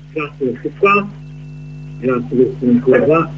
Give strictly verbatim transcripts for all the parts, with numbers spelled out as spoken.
grazie per essere qua, grazie per essere ancora qua.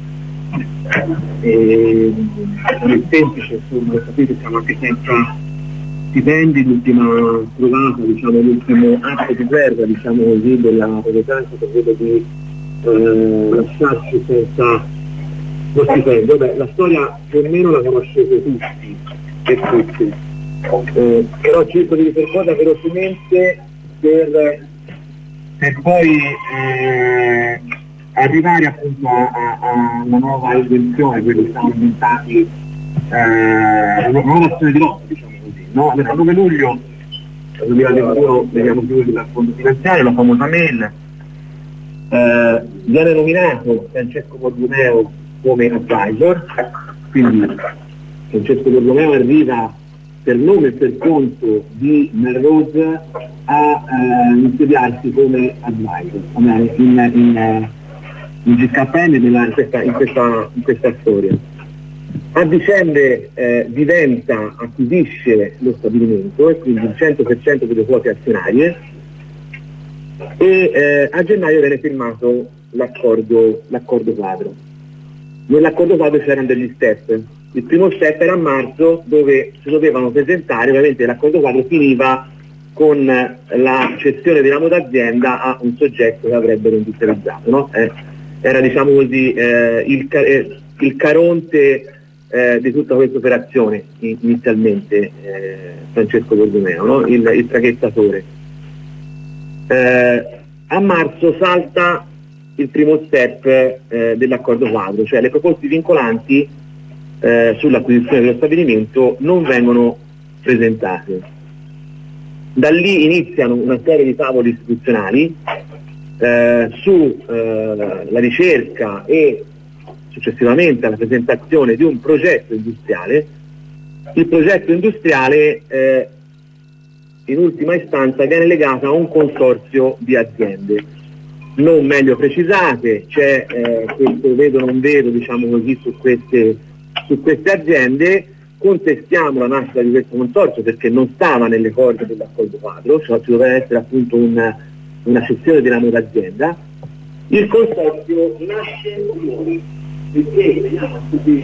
E, non è semplice, insomma, lo sapete, siamo anche senza stipendi, l'ultima trovata, diciamo, l'ultimo atto di guerra, diciamo così, della proprietà, quello di eh, lasciarci senza lo stipendio. Vabbè, la storia più o meno la conoscete tutti e tutti, eh, però cerco di ripercorrere velocemente per, per poi eh, arrivare appunto a, a, a una nuova invenzione, quelli che siamo inventati, eh, una nuova azione di lotta, diciamo così, no? Allora, il nove luglio duemilaventuno veniamo chiusi dal fondo finanziario, la famosa mail, eh, viene nominato Francesco Borromeo come advisor, quindi Francesco Borromeo arriva per nome e per conto di Melrose a eh, insediarsi come advisor in, in, in G K N nella, in, questa, in, questa, in questa storia. A dicembre eh, diventa, acquisisce lo stabilimento e quindi il cento per cento delle quote azionarie e eh, a gennaio viene firmato l'accordo, l'accordo quadro. Nell'accordo quadro c'erano degli step. Il primo step era a marzo, dove si dovevano presentare, ovviamente l'accordo quadro finiva con la cessione della moda azienda a un soggetto che avrebbero industrializzato, no? eh, era diciamo così eh, il, eh, il caronte eh, di tutta questa operazione inizialmente, eh, Francesco Borromeo, no? il, il traghettatore. Eh, a marzo salta il primo step eh, dell'accordo quadro, cioè le proposte vincolanti eh, sull'acquisizione dello stabilimento non vengono presentate. Da lì iniziano una serie di tavoli istituzionali eh, sulla eh, ricerca e successivamente alla presentazione di un progetto industriale. Il progetto industriale eh, in ultima istanza viene legato a un consorzio di aziende non meglio precisate, c'è eh, questo vedo non vedo, diciamo così, su queste, su queste aziende. Contestiamo la nascita di questo consorzio perché non stava nelle corde dell'accordo quadro, cioè ci doveva essere appunto una, una cessione della nuova azienda. Il consorzio nasce perché vediamo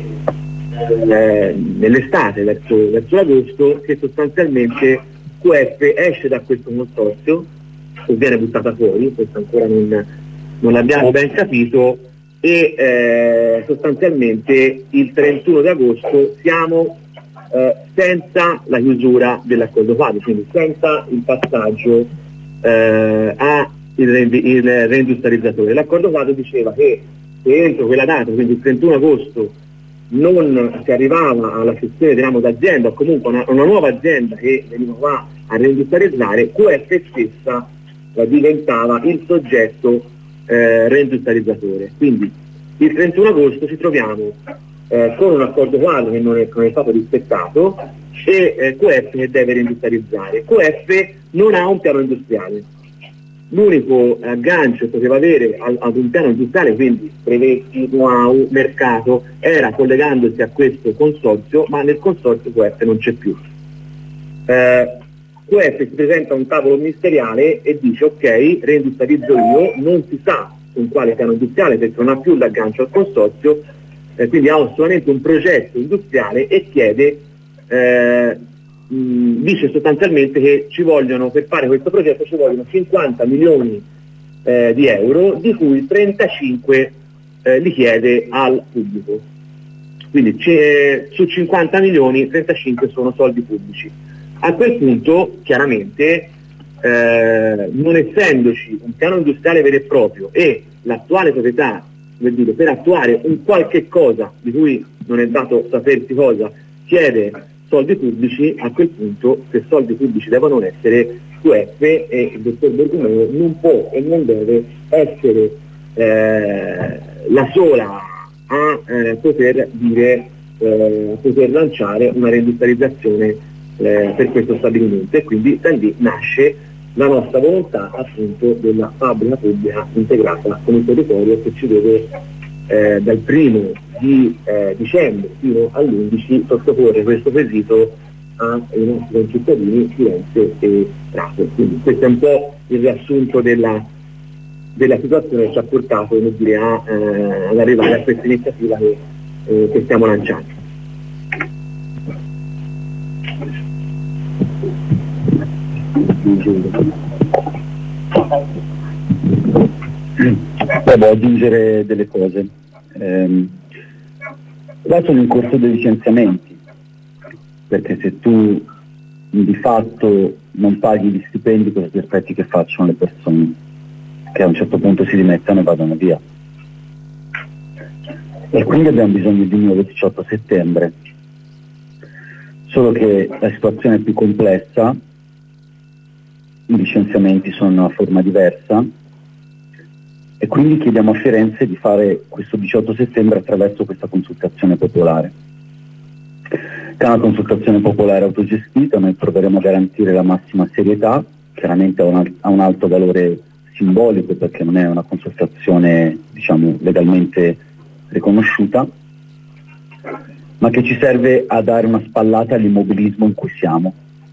eh, nell'estate, verso, verso agosto, che sostanzialmente Q F esce da questo consorzio, o viene buttata fuori, questo ancora non, non l'abbiamo ben capito, e eh, sostanzialmente il trentuno di agosto siamo eh, senza la chiusura dell'accordo quadro, quindi senza il passaggio eh, a il, il reindustrializzatore. L'accordo quadro diceva che se entro quella data, quindi il trentuno agosto, non si arrivava alla cessione di ramo d'azienda o comunque una, una nuova azienda che veniva qua a reindustrializzare, Q F stessa eh, diventava il soggetto eh, reindustrializzatore. Quindi il trentuno agosto ci troviamo eh, con un accordo quadro che non è, non è stato rispettato e eh, Q F che deve reindustrializzare. Q F non ha un piano industriale. L'unico aggancio che poteva avere al, ad un piano industriale, quindi brevetti, know-how, mercato, era collegandosi a questo consorzio, ma nel consorzio Q F non c'è più. Eh, Q F si presenta a un tavolo ministeriale e dice ok, reindustrializzo io, non si sa con quale piano industriale perché non ha più l'aggancio al consorzio, eh, quindi ha solamente un progetto industriale e chiede eh, mh, dice sostanzialmente che ci vogliono, per fare questo progetto ci vogliono cinquanta milioni eh, di euro, di cui trentacinque eh, li chiede al pubblico. Quindi su cinquanta milioni trentacinque sono soldi pubblici. A quel punto chiaramente eh, non essendoci un piano industriale vero e proprio e l'attuale proprietà, come dire, per attuare un qualche cosa di cui non è dato sapersi cosa, chiede soldi pubblici, a quel punto se soldi pubblici devono essere, Q F e il dottor Borromeo non può e non deve essere eh, la sola a eh, poter dire eh, poter lanciare una reindustrializzazione eh, per questo stabilimento, e quindi da lì nasce la nostra volontà appunto della fabbrica pubblica integrata con il territorio, che ci deve eh, dal primo di eh, dicembre fino all'undici sottoporre questo quesito ai nostri concittadini Firenze e Prato. Quindi questo è un po' il riassunto della, della situazione ci ha portato, come dire, a, eh, ad arrivare a questa iniziativa che, eh, che stiamo lanciando. Devo aggiungere delle cose. Eh, là sono in corso dei licenziamenti, perché se tu di fatto non paghi gli stipendi, cosa ti aspetti che facciano le persone? Che a un certo punto si dimettano e vadano via. E quindi abbiamo bisogno di nuovo il diciotto settembre. Solo che la situazione è più complessa, i licenziamenti sono in una forma diversa e quindi chiediamo a Firenze di fare questo diciotto settembre attraverso questa consultazione popolare. Che è una consultazione popolare autogestita, noi proveremo a garantire la massima serietà, chiaramente ha un, ha un alto valore simbolico perché non è una consultazione, diciamo, legalmente riconosciuta, ma che ci serve a dare una spallata all'immobilismo in cui siamo.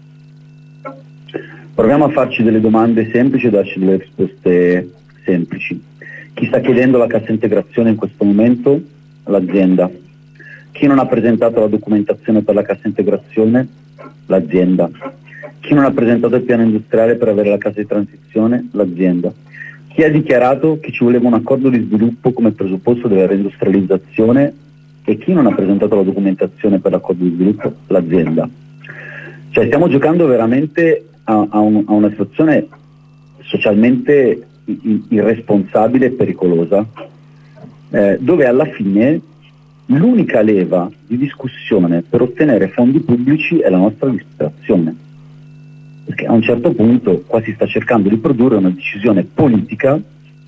Proviamo a farci delle domande semplici e darci delle risposte semplici. Chi sta chiedendo la cassa integrazione in questo momento? L'azienda. Chi non ha presentato la documentazione per la cassa integrazione? L'azienda. Chi non ha presentato il piano industriale per avere la cassa di transizione? L'azienda. Chi ha dichiarato che ci voleva un accordo di sviluppo come presupposto della reindustrializzazione e chi non ha presentato la documentazione per l'accordo di sviluppo? L'azienda. Cioè stiamo giocando veramente a, a, un, a una situazione socialmente irresponsabile e pericolosa, eh, dove alla fine l'unica leva di discussione per ottenere fondi pubblici è la nostra disperazione. Perché a un certo punto qua si sta cercando di produrre una decisione politica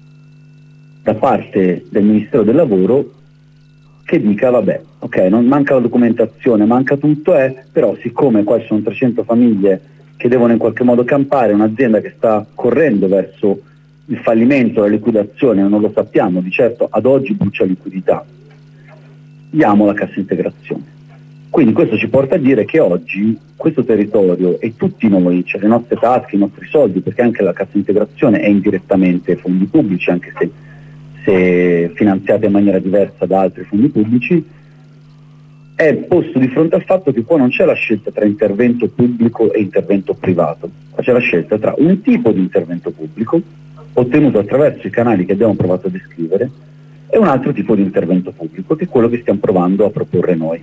da parte del Ministero del Lavoro che dica vabbè, ok, non manca la documentazione, manca tutto, eh, però siccome qua ci sono trecento famiglie che devono in qualche modo campare, un'azienda che sta correndo verso il fallimento, la liquidazione, non lo sappiamo, di certo ad oggi brucia liquidità, diamo la cassa integrazione. Quindi questo ci porta a dire che oggi questo territorio e tutti noi, cioè le nostre tasche, i nostri soldi, perché anche la cassa integrazione è indirettamente fondi pubblici, anche se, se finanziata in maniera diversa da altri fondi pubblici, è posto di fronte al fatto che qua non c'è la scelta tra intervento pubblico e intervento privato, qua c'è la scelta tra un tipo di intervento pubblico ottenuto attraverso i canali che abbiamo provato a descrivere e un altro tipo di intervento pubblico, che è quello che stiamo provando a proporre noi.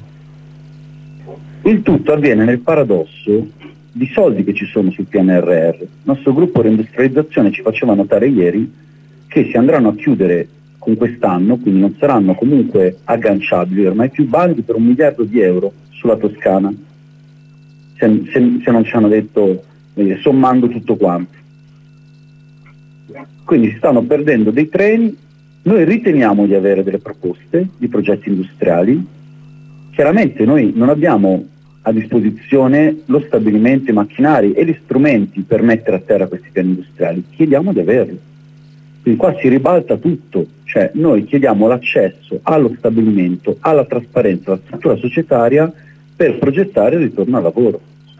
Il tutto avviene nel paradosso di soldi che ci sono sul P N R R. Il nostro gruppo reindustrializzazione ci faceva notare ieri che si andranno a chiudere con quest'anno, quindi non saranno comunque agganciabili ormai più bandi per un miliardo di euro sulla Toscana, se, se, se non ci hanno detto, eh, sommando tutto quanto. Quindi si stanno perdendo dei treni, noi riteniamo di avere delle proposte di progetti industriali, chiaramente noi non abbiamo a disposizione lo stabilimento, i macchinari e gli strumenti per mettere a terra questi piani industriali, chiediamo di averli. Quindi qua si ribalta tutto, cioè noi chiediamo l'accesso allo stabilimento, alla trasparenza, alla struttura societaria per progettare il ritorno al lavoro.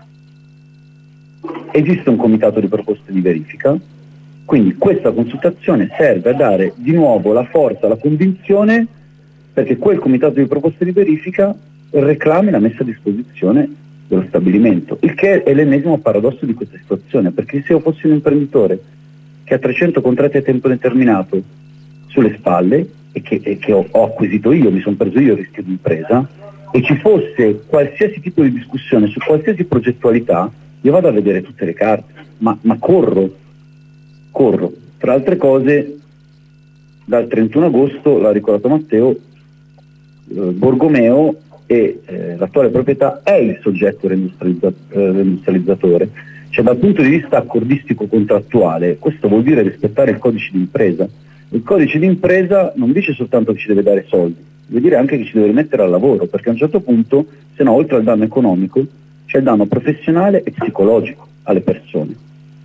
Esiste un comitato di proposte di verifica, quindi questa consultazione serve a dare di nuovo la forza, la convinzione perché quel comitato di proposte di verifica reclami la messa a disposizione dello stabilimento, il che è l'ennesimo paradosso di questa situazione, perché se io fossi un imprenditore che ha trecento contratti a tempo determinato sulle spalle e che, e che ho, ho acquisito io, mi sono preso io il rischio di impresa, e ci fosse qualsiasi tipo di discussione su qualsiasi progettualità, io vado a vedere tutte le carte, ma, ma corro, corro. Tra altre cose, dal trentuno agosto, l'ha ricordato Matteo, eh, Borgomeo e eh, l'attuale proprietà è il soggetto reindustrializza- eh, reindustrializzatore. Cioè dal punto di vista accordistico contrattuale questo vuol dire rispettare il codice di impresa. Il codice di impresa non dice soltanto che ci deve dare soldi, deve dire anche che ci deve rimettere al lavoro, perché a un certo punto, se no, oltre al danno economico, c'è il danno professionale e psicologico alle persone.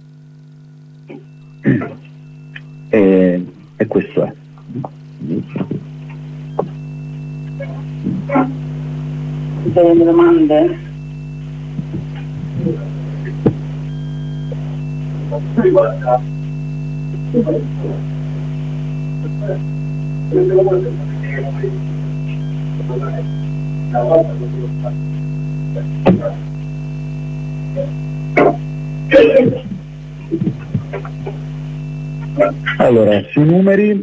E, e questo è. Delle domande? Allora, sui numeri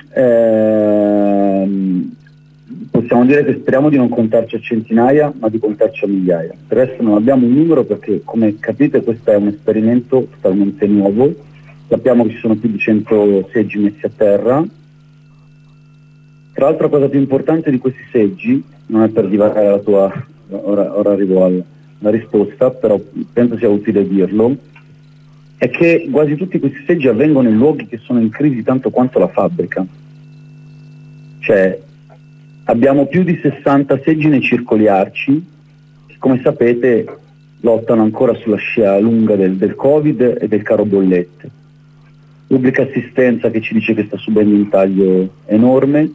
ehm, possiamo dire che speriamo di non contarci a centinaia, ma di contarci a migliaia. Per adesso non abbiamo un numero perché, come capite, questo è un esperimento totalmente nuovo. Sappiamo che ci sono più di cento seggi messi a terra. Tra l'altro la cosa più importante di questi seggi, non è per divagare la tua, ora, ora arrivo alla, alla risposta, però penso sia utile dirlo, è che quasi tutti questi seggi avvengono in luoghi che sono in crisi tanto quanto la fabbrica. Cioè, abbiamo più di sessanta seggi nei circoli arci, che come sapete lottano ancora sulla scia lunga del, del Covid e del caro bollette. Pubblica assistenza che ci dice che sta subendo un taglio enorme,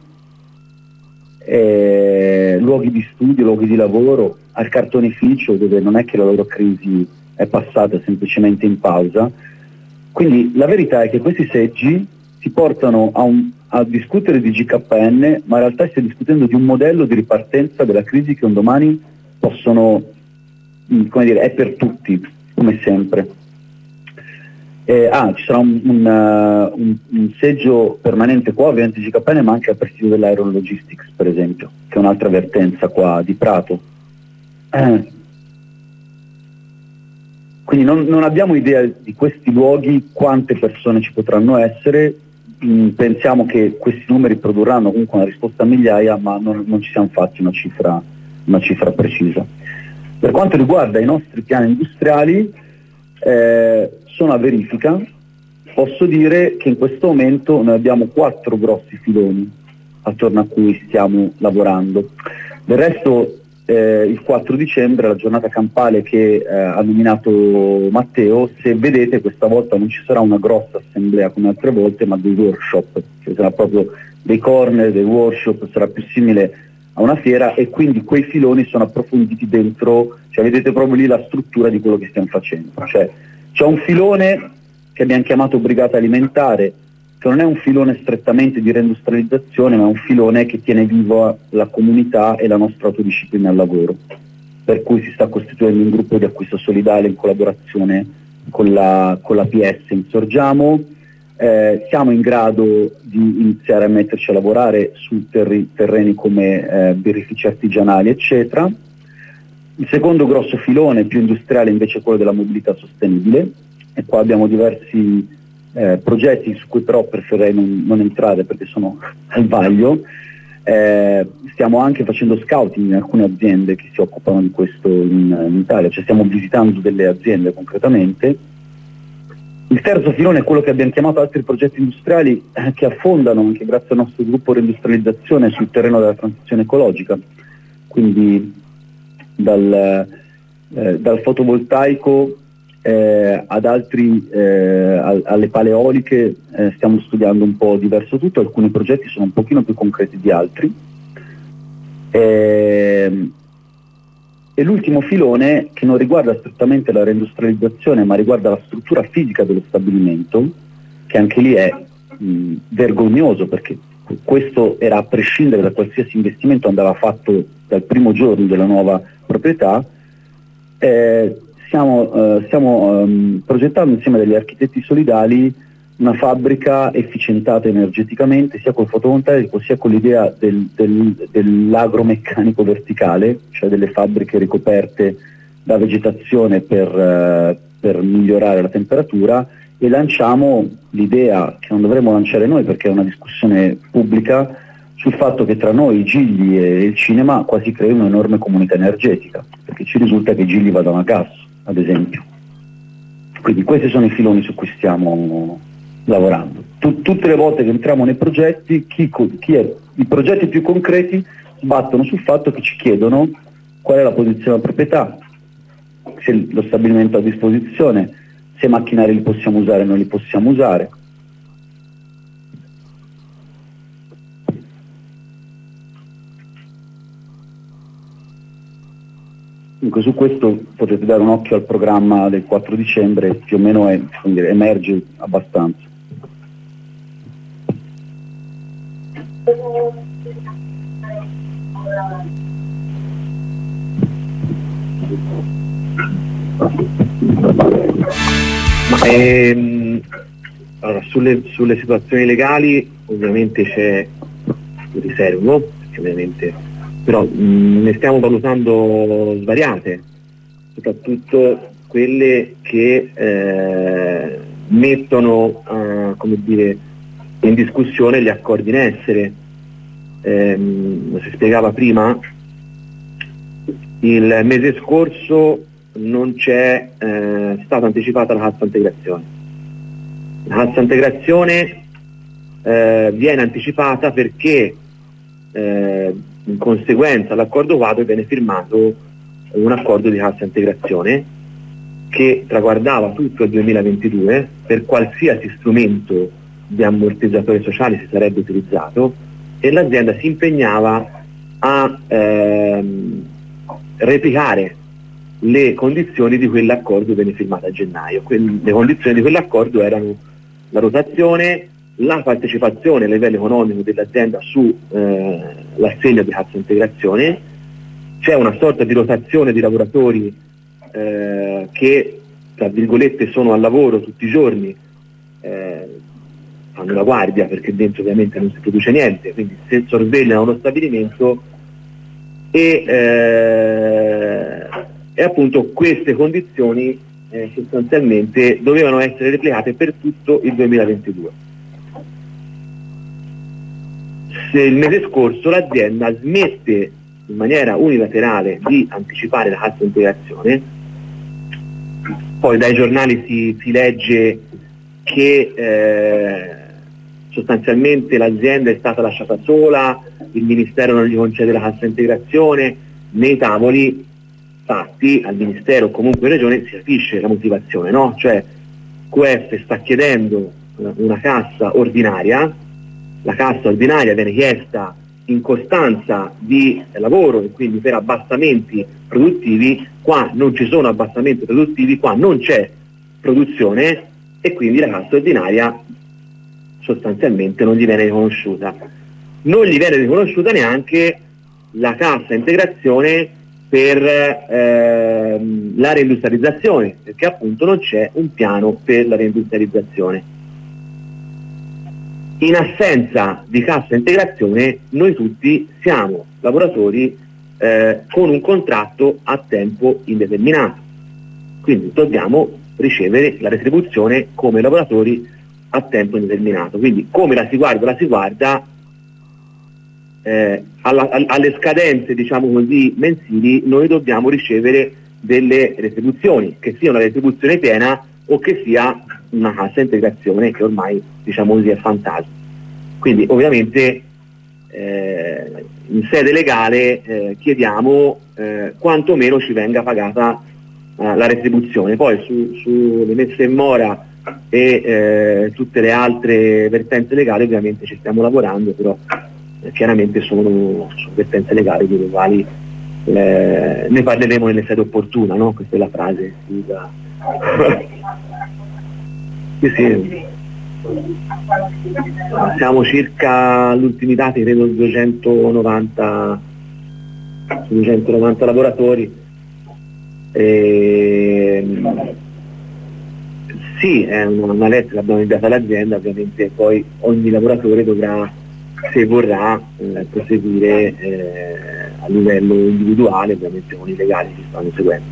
eh, luoghi di studio, luoghi di lavoro, al cartonificio dove non è che la loro crisi è passata, semplicemente in pausa. Quindi la verità è che questi seggi si portano a, un, a discutere di G K N, ma in realtà si è discutendo di un modello di ripartenza della crisi che un domani possono, come dire, è per tutti, come sempre. Eh, ah, ci sarà un, un, uh, un, un seggio permanente qua, ovviamente G K N, ma anche al presidio dell'Aeron Logistics, per esempio, che è un'altra vertenza qua di Prato. Eh. Quindi non, non abbiamo idea di questi luoghi, quante persone ci potranno essere, mm, pensiamo che questi numeri produrranno comunque una risposta a migliaia, ma non, non ci siamo fatti una cifra, una cifra precisa. Per quanto riguarda i nostri piani industriali, eh, sono a verifica. Posso dire che in questo momento noi abbiamo quattro grossi filoni attorno a cui stiamo lavorando. Del resto eh, il quattro dicembre, la giornata campale che eh, ha nominato Matteo, se vedete questa volta non ci sarà una grossa assemblea come altre volte, ma dei workshop, cioè sarà proprio dei corner, dei workshop, sarà più simile a una fiera, e quindi quei filoni sono approfonditi dentro, cioè vedete proprio lì la struttura di quello che stiamo facendo. Cioè, c'è un filone che abbiamo chiamato Brigata Alimentare, che non è un filone strettamente di reindustrializzazione, ma è un filone che tiene viva la comunità e la nostra autodisciplina al lavoro, per cui si sta costituendo un gruppo di acquisto solidale in collaborazione con la, con la P S in Sorgiamo. Eh, siamo in grado di iniziare a metterci a lavorare su terri, terreni come eh, birrifici artigianali, eccetera. Il secondo grosso filone, più industriale, invece è quello della mobilità sostenibile, e qua abbiamo diversi eh, progetti su cui però preferirei non, non entrare perché sono al vaglio. Eh, stiamo anche facendo scouting in alcune aziende che si occupano di questo in, in Italia, cioè stiamo visitando delle aziende concretamente. Il terzo filone è quello che abbiamo chiamato altri progetti industriali eh, che affondano, anche grazie al nostro gruppo reindustrializzazione, sul terreno della transizione ecologica, quindi dal, eh, dal fotovoltaico eh, ad altri, eh, al, alle pale eoliche. Eh, stiamo studiando un po' diverso tutto, alcuni progetti sono un pochino più concreti di altri. Eh, E l'ultimo filone, che non riguarda strettamente la reindustrializzazione, ma riguarda la struttura fisica dello stabilimento, che anche lì è mh, vergognoso, perché questo era a prescindere da qualsiasi investimento, andava fatto dal primo giorno della nuova proprietà. Eh, stiamo eh, stiamo um, progettando insieme degli architetti solidali una fabbrica efficientata energeticamente, sia col fotovoltaico sia con l'idea del, del, dell'agromeccanico verticale, cioè delle fabbriche ricoperte da vegetazione per, eh, per migliorare la temperatura, e lanciamo l'idea, che non dovremmo lanciare noi perché è una discussione pubblica, sul fatto che tra noi, i Gigli e il cinema quasi crei un'enorme comunità energetica, perché ci risulta che i Gigli vadano a gas, ad esempio. Quindi questi sono i filoni su cui stiamo lavorando. Tut- tutte le volte che entriamo nei progetti, chi, co- chi è, i progetti più concreti sbattono sul fatto che ci chiedono qual è la posizione della proprietà, se lo stabilimento è a disposizione, se i macchinari li possiamo usare o non li possiamo usare. Dunque su questo potete dare un occhio al programma del quattro dicembre, più o meno è, come dire, emerge abbastanza. Ma, ehm, allora, sulle, sulle situazioni legali ovviamente c'è un riservo, perché ovviamente, però mh, ne stiamo valutando svariate, soprattutto quelle che eh, mettono eh, come dire, in discussione gli accordi in essere. Ehm, si spiegava prima, il mese scorso non c'è eh, stata anticipata la cassa integrazione. La cassa integrazione eh, viene anticipata perché eh, in conseguenza all'accordo quadro viene firmato un accordo di cassa integrazione che traguardava tutto il duemilaventidue per qualsiasi strumento di ammortizzatore sociale si sarebbe utilizzato, e l'azienda si impegnava a ehm, replicare le condizioni di quell'accordo che venne firmato a gennaio. Que- le condizioni di quell'accordo erano la rotazione, la partecipazione a livello economico dell'azienda su eh, l'assegno di cassa integrazione, c'è una sorta di rotazione di lavoratori eh, che tra virgolette sono al lavoro tutti i giorni, eh, fanno la guardia perché dentro ovviamente non si produce niente, quindi se sorvegliano uno stabilimento e, eh, e appunto queste condizioni eh, sostanzialmente dovevano essere replicate per tutto il duemilaventidue. Se il mese scorso l'azienda smette in maniera unilaterale di anticipare la cassa integrazione, poi dai giornali si, si legge che eh, sostanzialmente l'azienda è stata lasciata sola, il Ministero non gli concede la cassa integrazione, nei tavoli fatti al Ministero o comunque in Regione si capisce la motivazione, no? Cioè Q F sta chiedendo una cassa ordinaria, la cassa ordinaria viene chiesta in costanza di lavoro e quindi per abbassamenti produttivi, qua non ci sono abbassamenti produttivi, qua non c'è produzione e quindi la cassa ordinaria sostanzialmente non gli viene riconosciuta. Non gli viene riconosciuta neanche la cassa integrazione per ehm, la reindustrializzazione, perché appunto non c'è un piano per la reindustrializzazione. In assenza di cassa integrazione noi tutti siamo lavoratori eh, con un contratto a tempo indeterminato, quindi dobbiamo ricevere la retribuzione come lavoratori a tempo indeterminato. Quindi come la si guarda, la si guarda eh, alla, alle scadenze, diciamo così, mensili, noi dobbiamo ricevere delle retribuzioni, che sia una retribuzione piena o che sia una cassa integrazione che ormai, diciamo così, è fantasma. Quindi ovviamente eh, in sede legale eh, chiediamo eh, quantomeno ci venga pagata eh, la retribuzione. Poi su, sulle messe in mora e eh, tutte le altre vertenze legali ovviamente ci stiamo lavorando, però eh, chiaramente sono, sono vertenze legali delle quali eh, ne parleremo nelle sedi opportuna, no? Questa è la frase. Sì, da... sì, sì. Siamo circa, agli ultimi dati credo duecentonovanta, duecentonovanta lavoratori. E, sì, è una, una lettera che abbiamo inviato all'azienda, ovviamente poi ogni lavoratore dovrà, se vorrà, eh, proseguire eh, a livello individuale, ovviamente con i legali che stanno seguendo.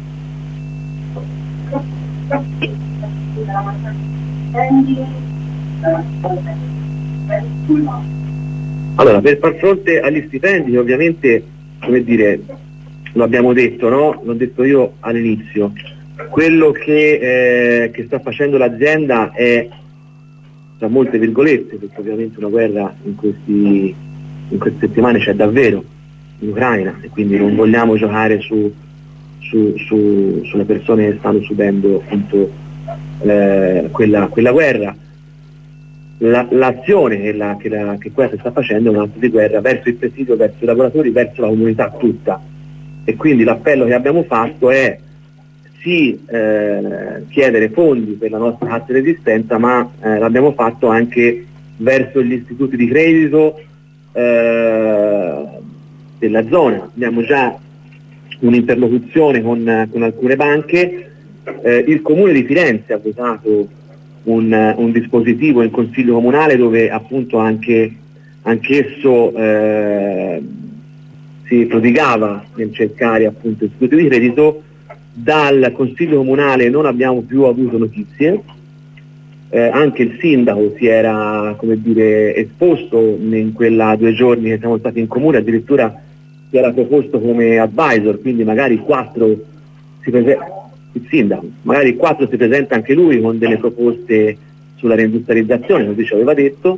Allora, per far fronte agli stipendi, ovviamente, come dire, lo abbiamo detto, no? L'ho detto io all'inizio, quello che, eh, che sta facendo l'azienda è, tra molte virgolette, perché ovviamente una guerra in, questi, in queste settimane c'è davvero in Ucraina e quindi non vogliamo giocare su, su, su, sulle persone che stanno subendo appunto eh, quella, quella guerra. La, l'azione che, la, che, la, che questa sta facendo è un atto di guerra verso il presidio, verso i lavoratori, verso la comunità tutta, e quindi l'appello che abbiamo fatto è sì eh, chiedere fondi per la nostra cassa di resistenza, ma eh, l'abbiamo fatto anche verso gli istituti di credito eh, della zona. Abbiamo già un'interlocuzione con, con alcune banche. Eh, il Comune di Firenze ha votato un, un dispositivo in Consiglio Comunale dove appunto anche anch'esso eh, si prodigava nel cercare appunto istituti di credito. Dal Consiglio Comunale non abbiamo più avuto notizie, eh, anche il sindaco si era, come dire, esposto in quella due giorni che siamo stati in comune, addirittura si era proposto come advisor, quindi magari quattro si presenta, il sindaco, magari quattro si presenta anche lui con delle proposte sulla reindustrializzazione, così ci aveva detto,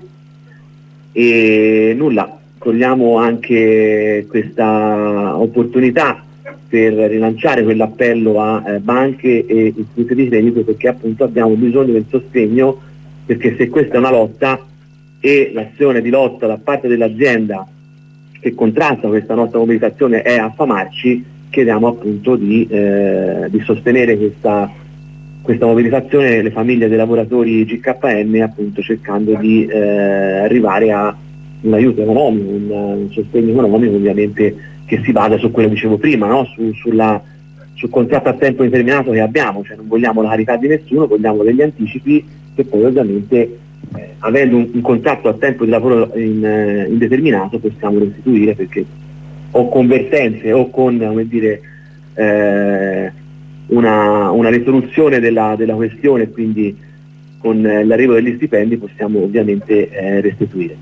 e nulla, cogliamo anche questa opportunità per rilanciare quell'appello a eh, banche e istituti di credito, perché appunto abbiamo bisogno del sostegno, perché se questa è una lotta e l'azione di lotta da parte dell'azienda che contrasta questa nostra mobilitazione è affamarci, chiediamo appunto di, eh, di sostenere questa, questa mobilitazione, le famiglie dei lavoratori G K N, appunto cercando di eh, arrivare a un aiuto economico, un, un sostegno economico ovviamente che si basa su quello che dicevo prima, no? su, sulla, sul contratto a tempo indeterminato che abbiamo, cioè non vogliamo la carità di nessuno, vogliamo degli anticipi che poi ovviamente eh, avendo un, un contratto a tempo di lavoro in, eh, indeterminato possiamo restituire, perché o con vertenze o con, come dire, eh, una, una risoluzione della, della questione, quindi con eh, l'arrivo degli stipendi possiamo ovviamente eh, restituire.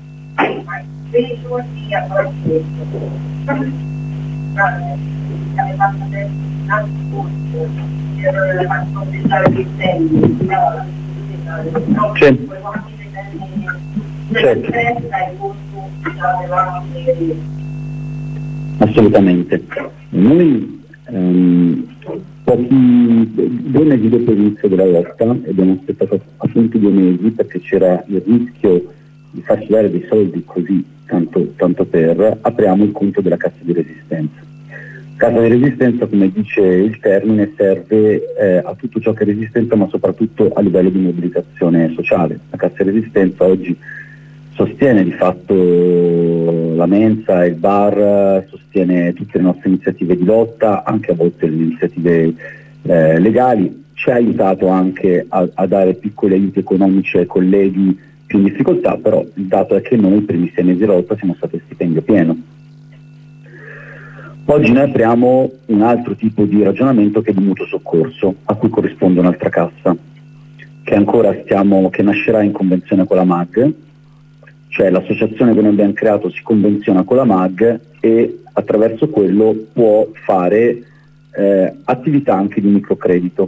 Sì. Certo. Assolutamente. Noi ehm, pochi due mesi dopo l'inizio della lotta, abbiamo aspettato appunto due mesi perché c'era il rischio di farci dare dei soldi così, tanto, tanto per, apriamo il conto della cassa di resistenza. Cassa di resistenza, come dice il termine, serve eh, a tutto ciò che è resistenza, ma soprattutto a livello di mobilitazione sociale. La cassa di resistenza oggi sostiene di fatto la mensa, il bar, sostiene tutte le nostre iniziative di lotta, anche a volte le iniziative eh, legali, ci ha aiutato anche a, a dare piccoli aiuti economici ai colleghi più in difficoltà, però il dato è che noi i primi sei mesi della lotta siamo stati a stipendio pieno. Oggi noi apriamo un altro tipo di ragionamento che è di mutuo soccorso, a cui corrisponde un'altra cassa, che ancora stiamo, che nascerà in convenzione con la M A G, cioè l'associazione che noi abbiamo creato si convenziona con la M A G e attraverso quello può fare eh, attività anche di microcredito.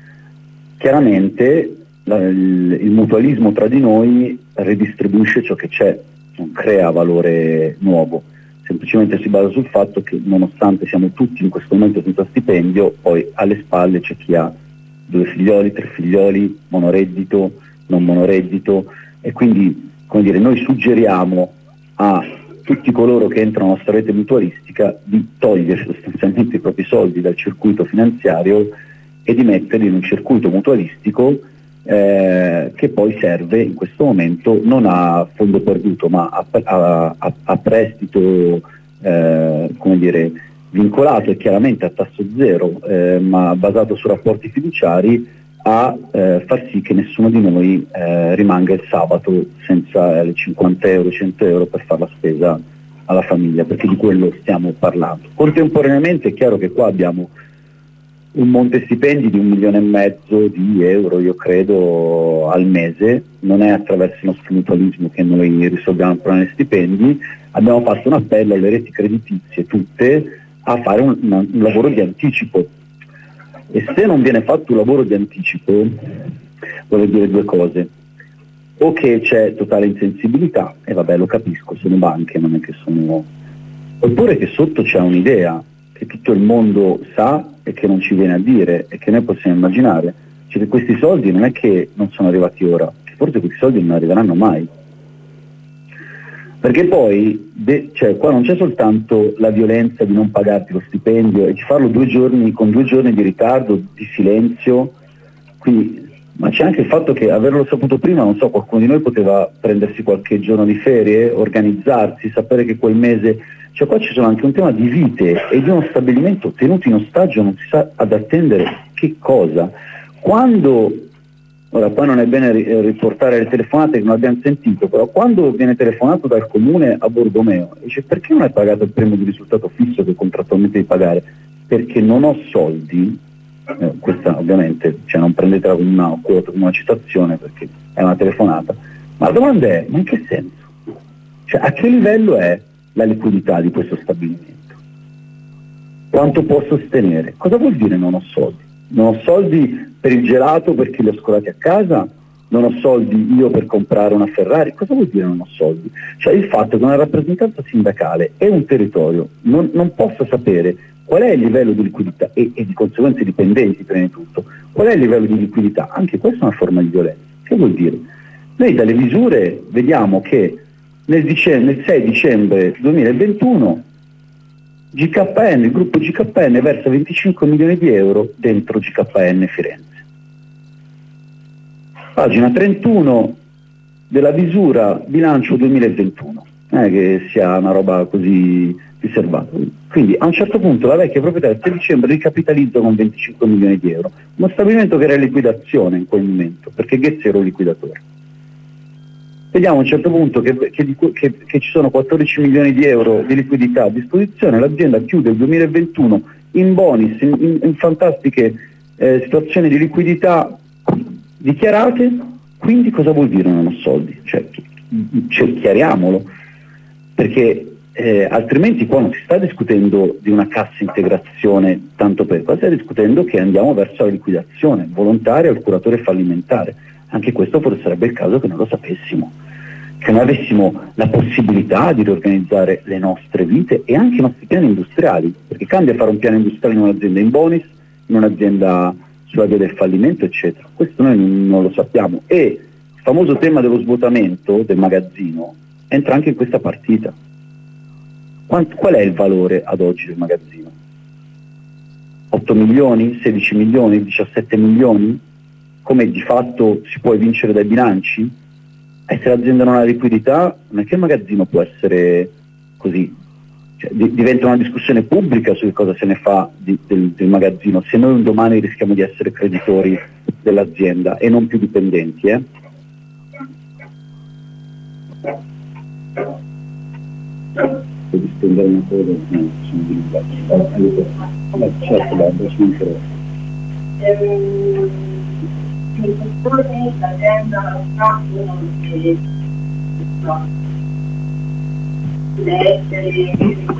Chiaramente la, il, il mutualismo tra di noi ridistribuisce ciò che c'è, non crea valore nuovo, semplicemente si basa sul fatto che nonostante siamo tutti in questo momento senza stipendio, poi alle spalle c'è chi ha due figlioli, tre figlioli, monoreddito, non monoreddito, e quindi, come dire, noi suggeriamo a tutti coloro che entrano nella nostra rete mutualistica di togliere sostanzialmente i propri soldi dal circuito finanziario e di metterli in un circuito mutualistico eh, che poi serve in questo momento non a fondo perduto ma a, a, a, a prestito eh, come dire, vincolato e chiaramente a tasso zero eh, ma basato su rapporti fiduciari, a eh, far sì che nessuno di noi eh, rimanga il sabato senza eh, le cinquanta euro, cento euro per fare la spesa alla famiglia, perché di quello stiamo parlando. Contemporaneamente è chiaro che qua abbiamo un monte stipendi di un milione e mezzo di euro, io credo, al mese. Non è attraverso il nostro mutualismo che noi risolviamo il problema dei stipendi. Abbiamo fatto un appello alle reti creditizie tutte a fare un, un, un lavoro di anticipo, e se non viene fatto un lavoro di anticipo vuol dire due cose: o che c'è totale insensibilità, e vabbè lo capisco, sono banche, non è che sono, oppure che sotto c'è un'idea che tutto il mondo sa e che non ci viene a dire e che noi possiamo immaginare, cioè che questi soldi non è che non sono arrivati ora, che forse questi soldi non arriveranno mai, perché poi de- cioè, qua non c'è soltanto la violenza di non pagarti lo stipendio e di farlo due giorni con due giorni di ritardo, di silenzio. Qui ma c'è anche il fatto che averlo saputo prima, non so, qualcuno di noi poteva prendersi qualche giorno di ferie, organizzarsi, sapere che quel mese, cioè qua ci sono anche un tema di vite e di uno stabilimento tenuto in ostaggio, non si sa ad attendere che cosa. Quando, ora poi non è bene riportare le telefonate che non abbiamo sentito, però quando viene telefonato dal comune a Borgomeo e dice perché non hai pagato il premio di risultato fisso che contrattualmente devi pagare? Perché non ho soldi. Eh, questa ovviamente, cioè, non prendetela come una, come una citazione perché è una telefonata, ma la domanda è, ma in che senso? Cioè, a che livello è la liquidità di questo stabilimento? Quanto può sostenere? Cosa vuol dire non ho soldi? Non ho soldi per il gelato perché li ho scolati a casa? Non ho soldi io per comprare una Ferrari? Cosa vuol dire non ho soldi? Cioè il fatto che una rappresentanza sindacale e un territorio non, non possa sapere qual è il livello di liquidità e, e di conseguenza i dipendenti prima di tutto, qual è il livello di liquidità? Anche questa è una forma di violenza. Che vuol dire? Noi dalle misure vediamo che nel, dicembre, nel sei dicembre duemilaventuno G K N, il gruppo G K N versa venticinque milioni di euro dentro G K N Firenze. Pagina trentuno della visura bilancio duemilaventuno, non è che sia una roba così riservata. Quindi a un certo punto la vecchia proprietà del sei dicembre ricapitalizza con venticinque milioni di euro, uno stabilimento che era in liquidazione in quel momento, perché Ghezzi era un liquidatore. Vediamo a un certo punto che, che, che, che ci sono quattordici milioni di euro di liquidità a disposizione, l'azienda chiude il duemilaventuno in bonus, in, in, in fantastiche eh, situazioni di liquidità dichiarate. Quindi cosa vuol dire non ho soldi? Cioè, cioè chiariamolo, perché eh, altrimenti qua non si sta discutendo di una cassa integrazione tanto per, qua si sta discutendo che andiamo verso la liquidazione volontaria al curatore fallimentare. Anche questo forse sarebbe il caso che non lo sapessimo, che noi avessimo la possibilità di riorganizzare le nostre vite e anche i nostri piani industriali, perché cambia fare un piano industriale in un'azienda in bonus, in un'azienda sulla via del fallimento, eccetera. Questo noi non lo sappiamo e il famoso tema dello svuotamento del magazzino entra anche in questa partita. Quant- qual è il valore ad oggi del magazzino? otto milioni, sedici milioni, diciassette milioni? Come di fatto si può evincere dai bilanci? E se l'azienda non ha liquidità, non è che il magazzino può essere così. Cioè, di- diventa una discussione pubblica su cosa se ne fa di, del, del magazzino, se noi un domani rischiamo di essere creditori dell'azienda e non più dipendenti. Eh? Devi spendere una cosa, no, sono di certo, guarda, ci interessa. Il settore, l'azienda, lo Stato, deve essere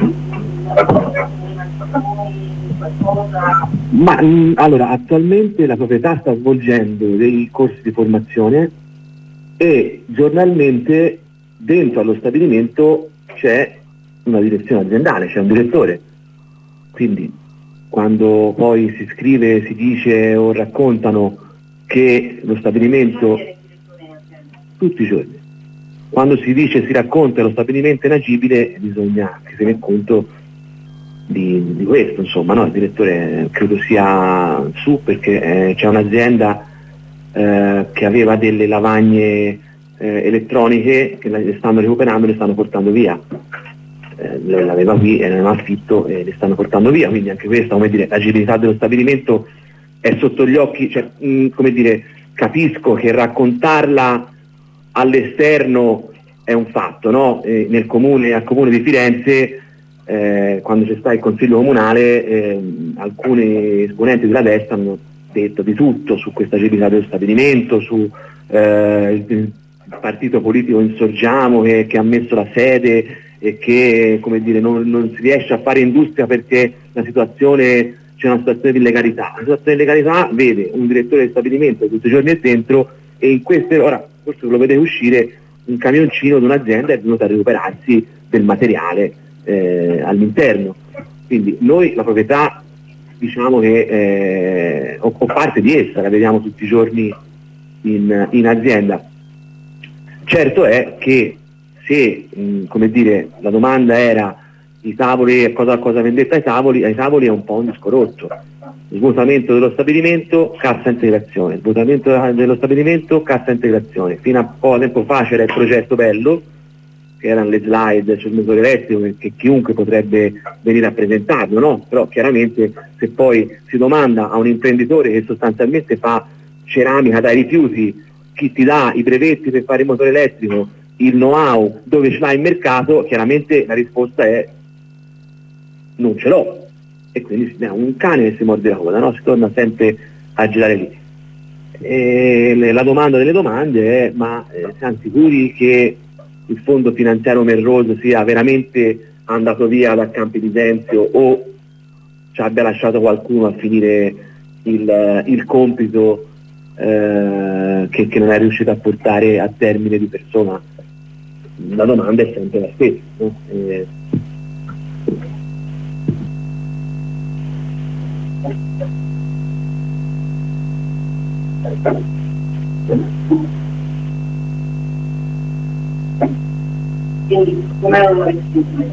qualcosa. Ma mh, allora, attualmente la proprietà sta svolgendo dei corsi di formazione e giornalmente dentro allo stabilimento c'è una direzione aziendale, c'è un direttore. Quindi quando poi si scrive, si dice o raccontano che lo stabilimento tutti i giorni, quando si dice, si racconta che lo stabilimento è inagibile, bisogna che tenere conto di, di questo, insomma, no? Il direttore credo sia su perché eh, c'è un'azienda eh, che aveva delle lavagne eh, elettroniche che le stanno recuperando e le stanno portando via. Eh, l'aveva qui, era in affitto e le stanno portando via, quindi anche questa, come dire, l'agilità dello stabilimento è sotto gli occhi, cioè, mh, come dire, capisco che raccontarla all'esterno è un fatto, no? Eh, nel comune, al comune di Firenze, eh, quando c'è stato il consiglio comunale, eh, alcuni esponenti della destra hanno detto di tutto su questa agilità dello stabilimento, su eh, il, il partito politico Insorgiamo che, che ha messo la sede e che, come dire, non, non si riesce a fare industria perché la situazione, c'è una situazione di illegalità. La situazione di illegalità vede un direttore di stabilimento tutti i giorni è dentro e in queste, ora forse lo vedete uscire, un camioncino di un'azienda è venuto a recuperarsi del materiale eh, all'interno. Quindi noi la proprietà, diciamo che eh, o, o parte di essa la vediamo tutti i giorni in, in azienda. Certo è che se mh, come dire, la domanda era i tavoli, cosa, cosa vendetta ai tavoli, ai tavoli è un po' un disco rotto. svuotamento dello stabilimento, cassa integrazione, svuotamento dello stabilimento, cassa integrazione. Fino a poco tempo fa c'era il progetto Bello, che erano le slide sul motore elettrico, che, che chiunque potrebbe venire a presentarlo, no? Però chiaramente se poi si domanda a un imprenditore che sostanzialmente fa ceramica dai rifiuti, chi ti dà i brevetti per fare il motore elettrico, il know-how, dove ce l'ha in mercato, chiaramente la risposta è non ce l'ho. E quindi è un cane che si morde la coda, no? Si torna sempre a girare lì. E la domanda delle domande è: ma eh, siamo sicuri che il fondo finanziario Merroso sia veramente andato via da Campi d'Isenzio o ci abbia lasciato qualcuno a finire il, il compito eh, che, che non è riuscito a portare a termine di persona? La domanda è sempre la stessa, no? eh, Quindi come lo rispondere?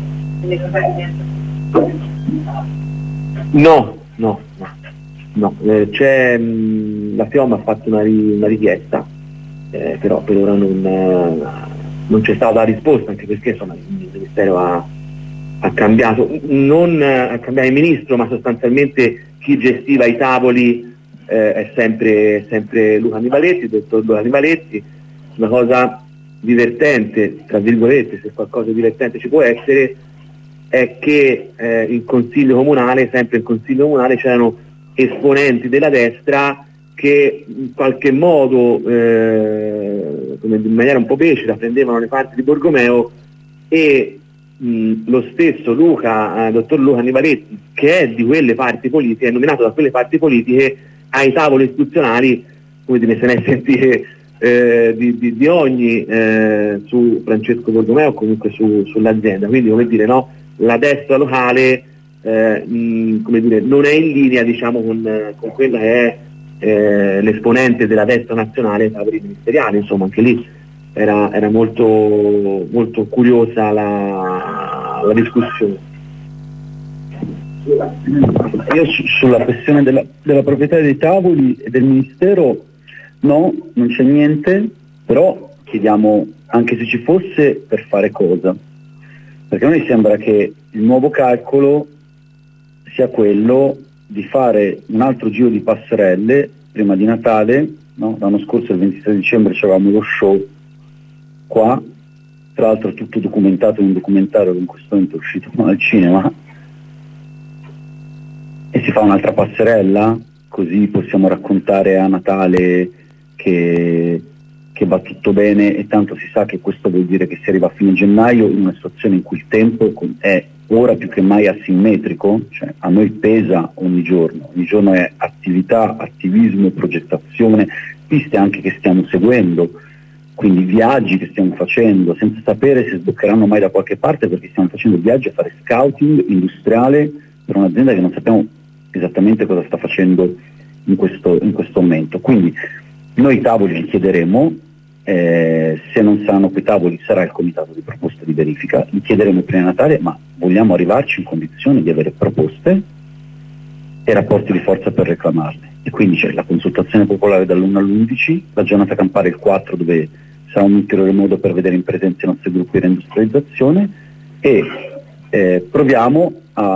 No, no, no, no. Eh, c'è, mh, la FIOM ha fatto una, ri- una richiesta, eh, però per ora non, eh, non c'è stata risposta, anche perché insomma il Ministero ha, ha cambiato, non eh, ha cambiato il Ministro, ma sostanzialmente chi gestiva i tavoli eh, è sempre, sempre Luca Nivaletti, il dottor Luca Nivaletti. Una cosa divertente, tra virgolette, se qualcosa di divertente ci può essere, è che eh, in consiglio comunale, sempre in consiglio comunale, c'erano esponenti della destra che in qualche modo, eh, come in maniera un po' becera, prendevano le parti di Borgomeo e mh, lo stesso Luca, eh, dottor Luca Nivaletti, che è di quelle parti politiche, è nominato da quelle parti politiche ai tavoli istituzionali, come dire, se ne è sentite Eh, di, di, di ogni eh, su Francesco Borgomeo o comunque su, sull'azienda. Quindi, come dire, no, la destra locale eh, mh, come dire, non è in linea, diciamo, con, con quella che è eh, l'esponente della destra nazionale ai tavoli ministeriali. Insomma, anche lì era, era molto, molto curiosa la, la discussione. Io su, sulla questione della, della proprietà dei tavoli e del Ministero, no, non c'è niente, però chiediamo anche se ci fosse per fare cosa, perché a noi sembra che il nuovo calcolo sia quello di fare un altro giro di passerelle prima di Natale, no? L'anno scorso il ventitré dicembre c'avevamo lo show qua, tra l'altro tutto documentato in un documentario che in questo momento è uscito al cinema, e si fa un'altra passerella, così possiamo raccontare a Natale che, che va tutto bene, e tanto si sa che questo vuol dire che si arriva a fine gennaio in una situazione in cui il tempo è ora più che mai asimmetrico, cioè a noi pesa ogni giorno, ogni giorno è attività, attivismo, progettazione, piste anche che stiamo seguendo, quindi viaggi che stiamo facendo senza sapere se sboccheranno mai da qualche parte, perché stiamo facendo viaggi a fare scouting industriale per un'azienda che non sappiamo esattamente cosa sta facendo in questo, in questo momento. Quindi noi i tavoli li chiederemo, eh, se non saranno quei tavoli sarà il comitato di proposta di verifica, li chiederemo prima di Natale, ma vogliamo arrivarci in condizione di avere proposte e rapporti di forza per reclamarle. E quindi c'è la consultazione popolare dall'uno all'undici, la giornata campale il quattro, dove sarà un ulteriore modo per vedere in presenza i nostri gruppi di reindustrializzazione, e eh, proviamo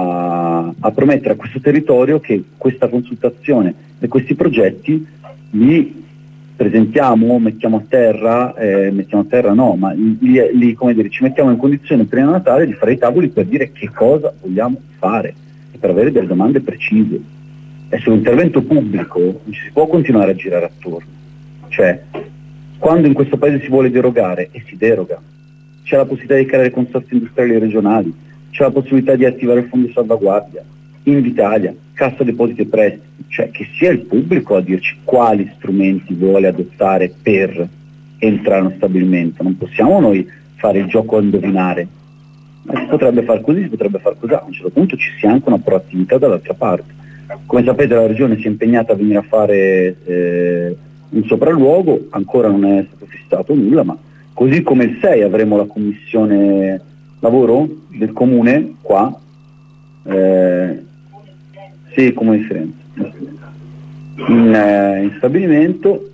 a, a promettere a questo territorio che questa consultazione e questi progetti li presentiamo, mettiamo a terra, eh, mettiamo a terra no, ma li, li, come dire, ci mettiamo in condizione prima di Natale di fare i tavoli per dire che cosa vogliamo fare e per avere delle domande precise. E sull'intervento pubblico non ci si può continuare a girare attorno, cioè quando in questo paese si vuole derogare e si deroga, c'è la possibilità di creare consorzi industriali regionali, c'è la possibilità di attivare il fondo di salvaguardia, Invitalia, Cassa Depositi e Prestiti, cioè che sia il pubblico a dirci quali strumenti vuole adottare per entrare in uno stabilimento. Non possiamo noi fare il gioco a indovinare, ma si potrebbe fare così, si potrebbe fare così. A un certo punto ci sia anche una proattività dall'altra parte. Come sapete la Regione si è impegnata a venire a fare eh, un sopralluogo, ancora non è stato fissato nulla, ma così come il sei avremo la commissione lavoro del comune qua, eh, sì, Comune di Firenze. in, eh, in stabilimento,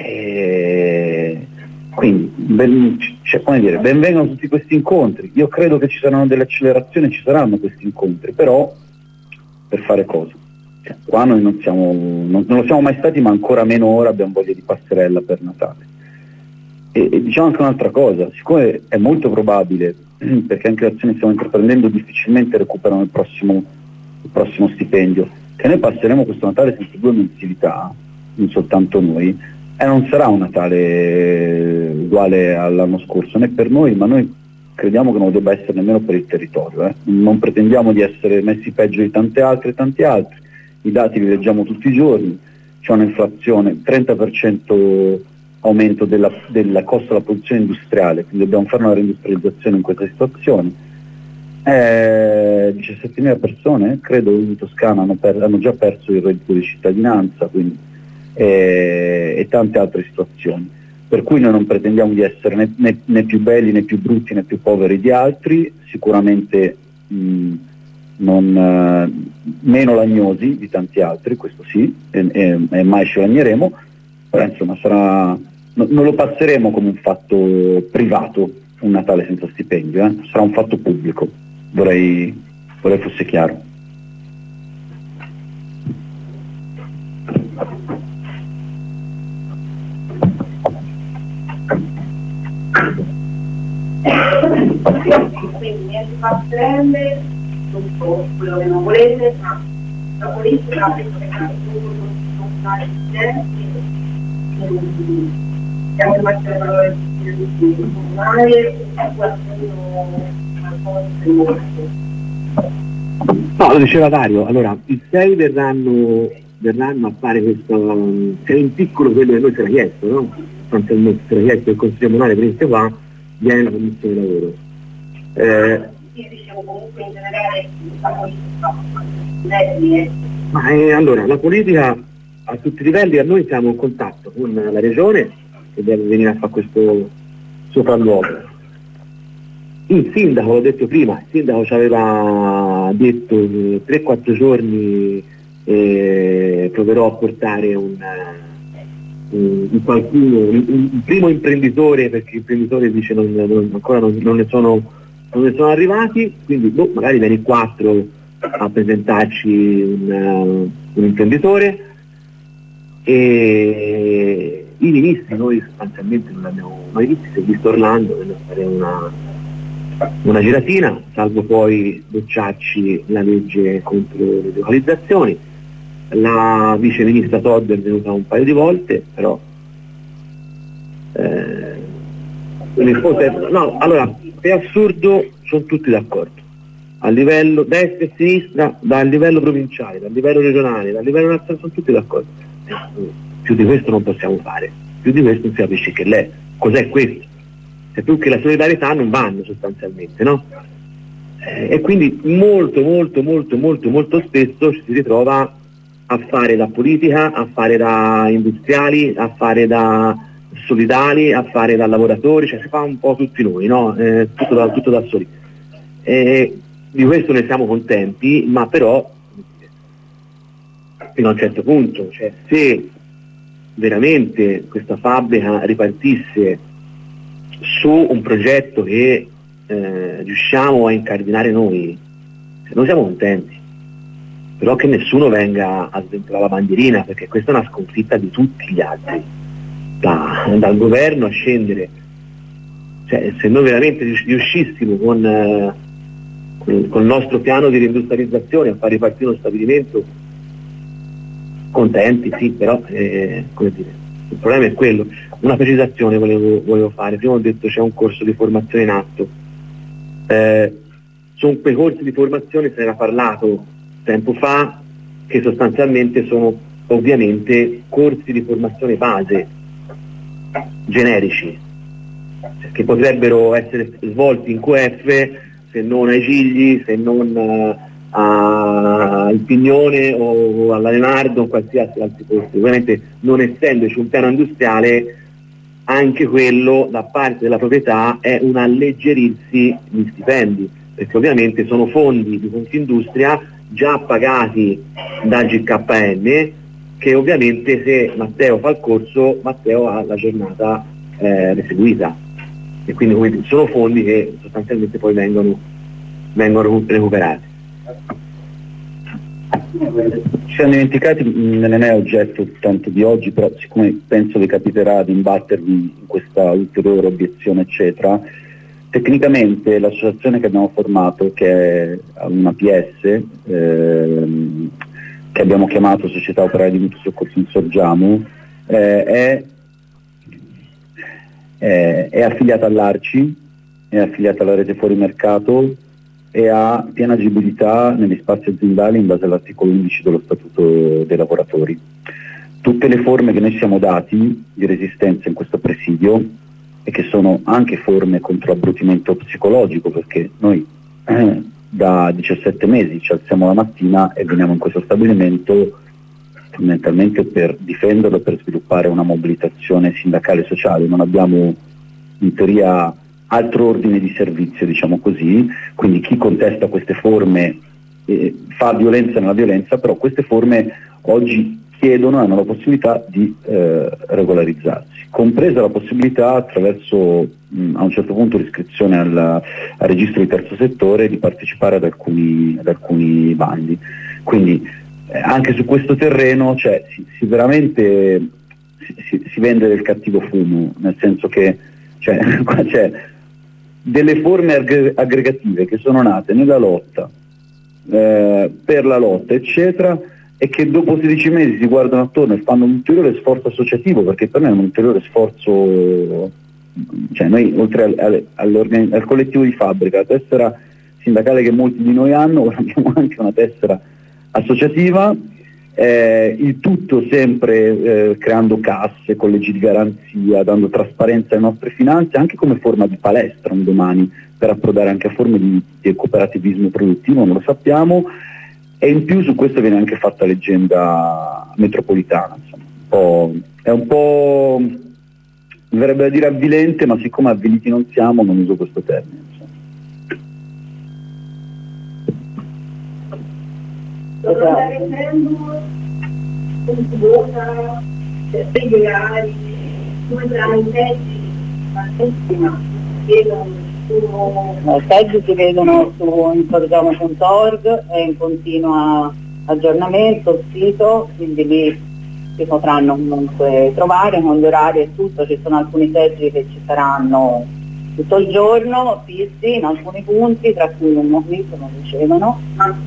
e quindi ben, cioè, come dire, benvengano tutti questi incontri. Io credo che ci saranno delle accelerazioni, ci saranno questi incontri, però per fare cosa? Cioè, qua noi non siamo, non, non lo siamo mai stati, ma ancora meno ora abbiamo voglia di passerella per Natale. E, e diciamo anche un'altra cosa, siccome è molto probabile, perché anche le azioni che stiamo intraprendendo difficilmente recuperano il prossimo, il prossimo stipendio, che noi passeremo questo Natale senza due mensilità, non soltanto noi, e non sarà un Natale uguale all'anno scorso, né per noi, ma noi crediamo che non debba essere nemmeno per il territorio. Eh. Non pretendiamo di essere messi peggio di tante altre e tanti altri, i dati li leggiamo tutti i giorni, c'è un'inflazione, trenta per cento aumento della, della costo della produzione industriale, quindi dobbiamo fare una reindustrializzazione in questa situazione. Eh, diciassettemila persone, credo, in Toscana hanno, per, hanno già perso il reddito di cittadinanza, quindi, eh, e tante altre situazioni. Per cui noi non pretendiamo di essere né, né, né più belli, né più brutti, né più poveri di altri, sicuramente mh, non, eh, meno lagnosi di tanti altri, questo sì, e, e, e mai ci lagneremo, però insomma sarà, no, non lo passeremo come un fatto privato, un Natale senza stipendio, eh? Sarà un fatto pubblico, vorrei, vorrei fosse chiaro. Quindi niente passerelle, tutto quello che non volete, ma la politica ha detto che non fare incidenti, siamo rimasti alle parole di comunale, e qualcuno qualcosa di molto. No, lo diceva Dario, allora i sei verranno, verranno a fare questo, c'è in piccolo quello che noi si era chiesto, no? Sostanzialmente si era chiesto il Consiglio Comunale, venisse qua, viene la Commissione Lavoro. Eh, Io dicevo comunque in generale la politica, ma eh, allora la politica a tutti i livelli, a noi siamo in contatto con la Regione che deve venire a fare questo sopralluogo. Il sindaco, l'ho detto prima, il sindaco ci aveva detto tre quattro giorni eh, proverò a portare un, un, un qualcuno, un, un primo imprenditore, perché l'imprenditore dice non, non, ancora non, non, ne sono, non ne sono arrivati, quindi boh, magari viene quattro a presentarci un, uh, un imprenditore, e i ministri noi sostanzialmente non abbiamo mai visti, si è visto Orlando, dobbiamo fare una una giratina, salvo poi bocciarci la legge contro le delocalizzazioni. La vice ministra Todd è venuta un paio di volte, però eh, no, allora è assurdo, sono tutti d'accordo a livello destra e sinistra, dal livello provinciale, dal livello regionale, dal livello nazionale, sono tutti d'accordo. Più di questo non possiamo fare, più di questo non si capisce che lei cos'è questo. Se più che la solidarietà non vanno sostanzialmente, no? Eh, e quindi molto molto molto molto molto spesso ci si ritrova a fare da politica, a fare da industriali, a fare da solidali, a fare da lavoratori, cioè si fa un po' tutti noi, no? Eh, tutto, da, tutto da soli. Eh, di questo ne siamo contenti, ma però fino a un certo punto, cioè se veramente questa fabbrica ripartisse su un progetto che eh, riusciamo a incardinare noi, noi siamo contenti, però che nessuno venga a sventolare la bandierina, perché questa è una sconfitta di tutti gli altri, da, dal governo a scendere. Cioè, se noi veramente riuscissimo con, eh, con, con il nostro piano di reindustrializzazione a far ripartire uno stabilimento, contenti sì, però eh, come dire, il problema è quello. Una precisazione volevo, volevo fare, prima ho detto c'è un corso di formazione in atto, eh, sono quei corsi di formazione, se ne era parlato tempo fa, che sostanzialmente sono ovviamente corsi di formazione base, generici, cioè, che potrebbero essere svolti in Q F se non ai Gigli, se non uh, al Pignone o alla Leonardo o qualsiasi altro corso. Ovviamente non essendoci un piano industriale, anche quello da parte della proprietà è un alleggerirsi gli stipendi, perché ovviamente sono fondi di Confindustria già pagati da G K N, che ovviamente se Matteo fa il corso, Matteo ha la giornata eh, retribuita, e quindi come, sono fondi che sostanzialmente poi vengono, vengono recuperati. Ci siamo dimenticati, non è oggetto tanto di oggi, però siccome penso che capiterà di imbattervi in questa ulteriore obiezione eccetera, tecnicamente l'associazione che abbiamo formato, che è una P S, ehm, che abbiamo chiamato Società Operaia di Mutuo Soccorso Insorgiamo, eh, è, è, è affiliata all'Arci, è affiliata alla rete fuori mercato e ha piena agibilità negli spazi aziendali in base all'articolo undici dello Statuto dei lavoratori. Tutte le forme che noi siamo dati di resistenza in questo presidio, e che sono anche forme contro l'abbruttimento psicologico, perché noi eh, da diciassette mesi ci alziamo la mattina e veniamo in questo stabilimento fondamentalmente per difenderlo, per sviluppare una mobilitazione sindacale e sociale. Non abbiamo in teoria altro ordine di servizio, diciamo così, quindi chi contesta queste forme eh, fa violenza nella violenza, però queste forme oggi chiedono, hanno la possibilità di eh, regolarizzarsi, compresa la possibilità attraverso mh, a un certo punto l'iscrizione al, al registro di terzo settore di partecipare ad alcuni, ad alcuni bandi. Quindi eh, anche su questo terreno cioè, si, si veramente si, si, si vende del cattivo fumo, nel senso che cioè, qua c'è delle forme aggre- aggregative che sono nate nella lotta, eh, per la lotta eccetera, e che dopo sedici mesi si guardano attorno e fanno un ulteriore sforzo associativo, perché per noi è un ulteriore sforzo, cioè noi oltre al, al, al collettivo di fabbrica, la tessera sindacale che molti di noi hanno, abbiamo anche una tessera associativa, eh, il tutto sempre eh, creando casse, collegi di garanzia, dando trasparenza alle nostre finanze, anche come forma di palestra un domani, per approdare anche a forme di, di cooperativismo produttivo, non lo sappiamo. E in più su questo viene anche fatta leggenda metropolitana, insomma. Un po', è un po', mi verrebbe da dire avvilente, ma siccome avviliti non siamo non uso questo termine. I seggi si vedono su insorgiamo punto org, è in continuo aggiornamento il sito, quindi lì si potranno comunque trovare con gli orari e tutto. Ci sono alcuni seggi che ci saranno tutto il giorno, fissi in alcuni punti, tra cui uno qui, come dicevano.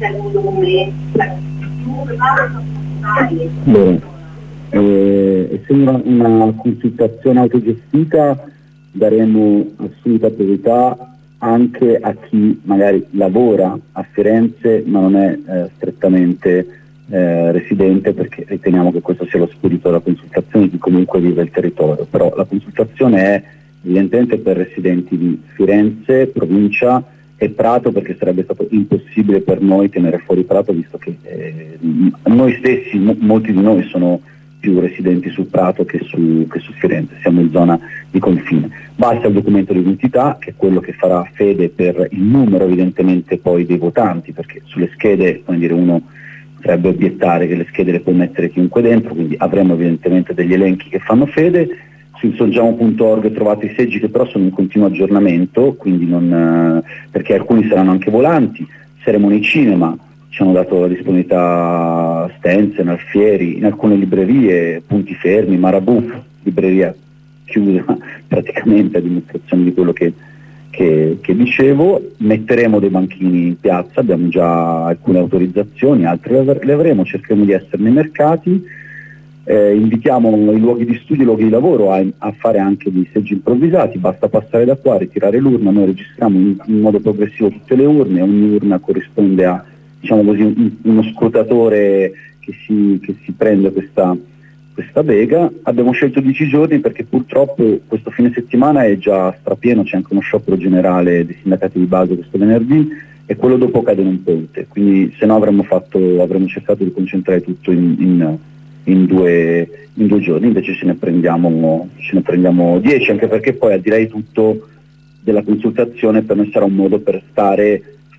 Bene, eh, essendo una, una consultazione autogestita, daremo assoluta priorità anche a chi magari lavora a Firenze ma non è eh, strettamente eh, residente, perché riteniamo che questo sia lo spirito della consultazione, di comunque vive il territorio. Però la consultazione è evidentemente per residenti di Firenze, provincia e Prato, perché sarebbe stato impossibile per noi tenere fuori Prato, visto che eh, noi stessi, mo- molti di noi sono più residenti su Prato che su, che su Firenze, siamo in zona di confine. Basta il documento di identità, che è quello che farà fede per il numero evidentemente poi dei votanti, perché sulle schede, come dire, uno potrebbe obiettare che le schede le può mettere chiunque dentro, quindi avremo evidentemente degli elenchi che fanno fede. Su insorgiamo punto org trovate i seggi che però sono in continuo aggiornamento, quindi non, eh, perché alcuni saranno anche volanti. Saremo nei cinema, ci hanno dato la disponibilità Stenzen, Alfieri, in alcune librerie, Punti Fermi, Marabù, libreria chiusa praticamente a dimostrazione di quello che, che, che dicevo. Metteremo dei banchini in piazza, abbiamo già alcune autorizzazioni, altre le avremo, cercheremo di essere nei mercati, eh, invitiamo i luoghi di studio, i luoghi di lavoro a, a fare anche dei seggi improvvisati, basta passare da qua, ritirare l'urna, noi registriamo in, in modo progressivo tutte le urne, ogni urna corrisponde a, diciamo così, un, uno scrutatore che si, che si prende questa, questa bega. Abbiamo scelto dieci giorni perché purtroppo questo fine settimana è già strapieno, c'è anche uno sciopero generale dei sindacati di base questo venerdì e quello dopo cade in un ponte, quindi se no avremmo, fatto, avremmo cercato di concentrare tutto in, in, in, due, in due giorni, invece ce ne prendiamo ce ne prendiamo dieci, anche perché poi al di là di tutto della consultazione per noi sarà un modo per stare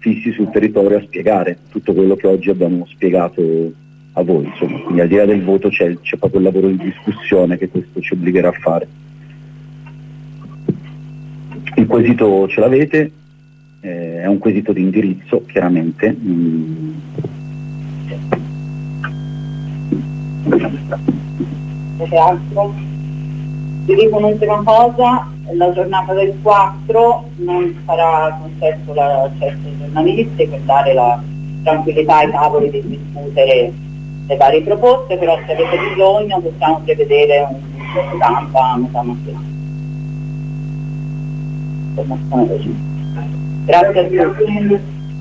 fissi sul territorio a spiegare tutto quello che oggi abbiamo spiegato a voi, insomma. Quindi al di là del voto c'è, c'è proprio il lavoro di discussione che questo ci obbligherà a fare. Il quesito ce l'avete, eh, è un quesito di indirizzo, chiaramente. Mm. Avete altro? Vi dico un'ultima cosa, la giornata del quattro non sarà concesso l'accesso ai giornalisti per dare la tranquillità ai tavoli di discutere le varie proposte, però se avete bisogno possiamo prevedere un corso stampa a metà mattinata. Grazie a tutti.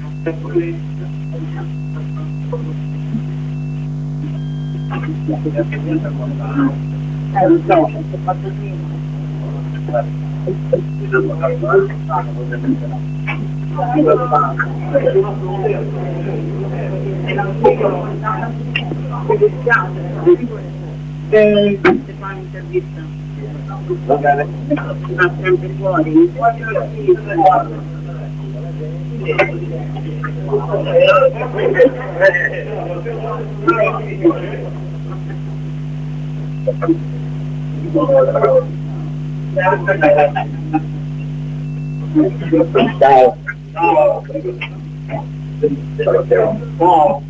Va bene. Va sempre fuori. Ciao. Ciao.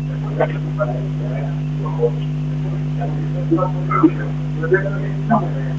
Thank you.